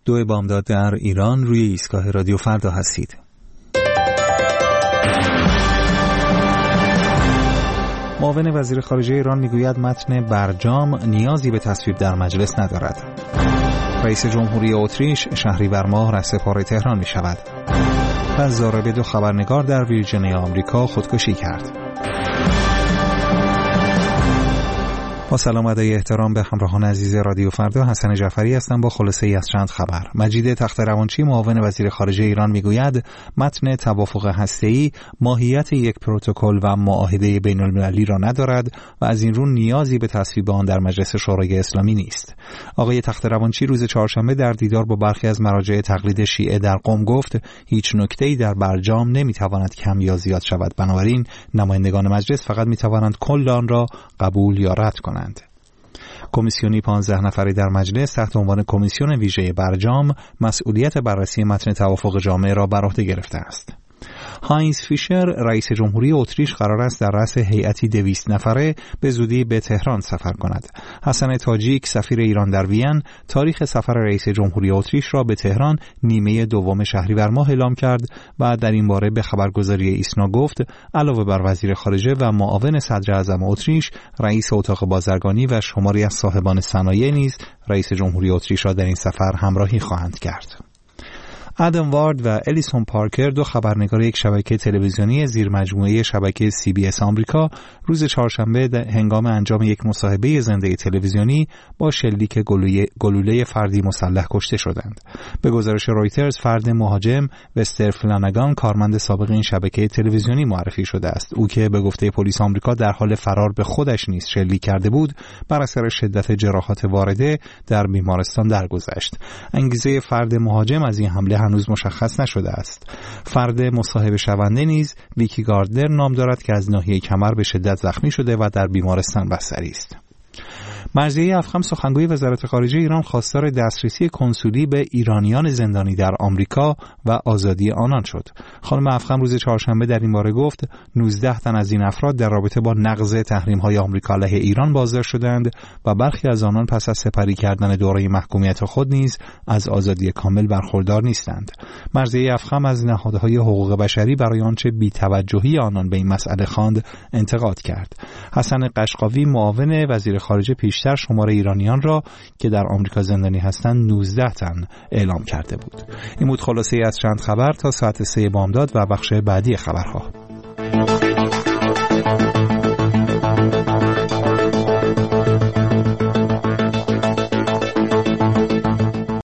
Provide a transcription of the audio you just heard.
2 بامداد در ایران روی ایستگاه رادیو فردا هستید. معاون وزیر خارجه ایران میگوید متن برجام نیازی به تصویب در مجلس ندارد. رئیس جمهوری اتریش شهریور ماه رهسپار تهران می شود. پس ضارب 2 خبرنگار در ویرجینیا آمریکا خودکشی کرد. با سلام و ادای احترام به همراهان عزیز رادیو فردا، حسن جعفری هستم با خلاصه ای از چند خبر. مجید تخت‌روانچی معاون وزیر خارجه ایران میگوید متن توافق هسته‌ای ماهیت یک پروتکل و معاهده بین‌المللی را ندارد و از این رو نیازی به تصویب آن در مجلس شورای اسلامی نیست. آقای تخت‌روانچی روز چهارشنبه در دیدار با برخی از مراجع تقلید شیعه در قم گفت هیچ نکته‌ای در برجام نمیتواند کم یا زیاد شود، بنابراین نمایندگان مجلس فقط میتوانند کل آن را قبول یا رد کنند. کمیسیونی 15 نفری در مجلس تحت عنوان کمیسیون ویژه برجام مسئولیت بررسی متن توافق جامع را بر عهده گرفته است. هاینز فیشر رئیس جمهوری اتریش قرار است در رأس هیئتی 200 نفره به زودی به تهران سفر کند. حسن تاجیک سفیر ایران در وین تاریخ سفر رئیس جمهوری اتریش را به تهران نیمه دوم شهریور ماه اعلام کرد و در این باره به خبرگزاری ایسنا گفت علاوه بر وزیر خارجه و معاون صدر اعظم اتریش، رئیس اتاق بازرگانی و شماری از صاحبان صنایع نیز رئیس جمهوری اتریش را در این سفر همراهی خواهند کرد. آدم وارد و الیسون پارکر 2 خبرنگار یک شبکه تلویزیونی زیر مجموعه شبکه CBS آمریکا روز چهارشنبه هنگام انجام یک مصاحبه زنده تلویزیونی با شلیک گلوله فردی مسلح کشته شدند. به گزارش رویترز فرد مهاجم وستر فلانگان کارمند سابق این شبکه تلویزیونی معرفی شده است. او که به گفته پلیس آمریکا در حال فرار به خودش نیز شلیک کرده بود، بر اثر شدت جراحات وارده در بیمارستان درگذشت. انگیزه فرد مهاجم از این حمله هنوز مشخص نشده است. فرد مصاحبه شونده نیز ویکی گاردنر نام دارد که از ناحیه کمر به شدت زخمی شده و در بیمارستان بستری است. مرضیه افخم سخنگوی وزارت خارجه ایران خواستار دسترسی کنسولی به ایرانیان زندانی در آمریکا و آزادی آنان شد. خانم افخم روز چهارشنبه در این باره گفت 19 تن از این افراد در رابطه با نقض تحریم‌های آمریکا علیه ایران بازداشت شدند و برخی از آنان پس از سپری کردن دوره محکومیت خود نیز از آزادی کامل برخوردار نیستند. مرضیه افخم از نهادهای حقوق بشری برای آنچه بی‌توجهی آنان به این مسئله خواند انتقاد کرد. حسن قشقاوی معاون وزیر خارجه پیشتر شماره ایرانیان را که در آمریکا زندانی هستند 19 تن اعلام کرده بود. این بود خلاصه از چند خبر تا ساعت 3 بامداد و بخش بعدی خبرها.